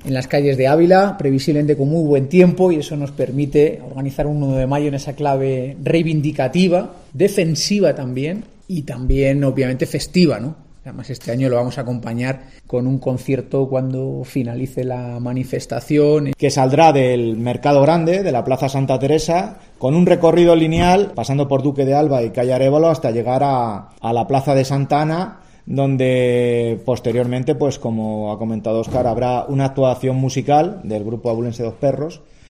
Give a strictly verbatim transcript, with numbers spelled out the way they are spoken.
en las calles de Ávila, previsiblemente con muy buen tiempo, y eso nos permite organizar un uno de mayo en esa clave reivindicativa, defensiva también, y también obviamente festiva, ¿no? Además, este año lo vamos a acompañar con un concierto cuando finalice la manifestación, que saldrá del Mercado Grande, de la Plaza Santa Teresa, con un recorrido lineal pasando por Duque de Alba y Calle Arévalo hasta llegar a, a la Plaza de Santa Ana, donde posteriormente, pues como ha comentado Óscar, habrá una actuación musical del grupo abulense Dos Perros,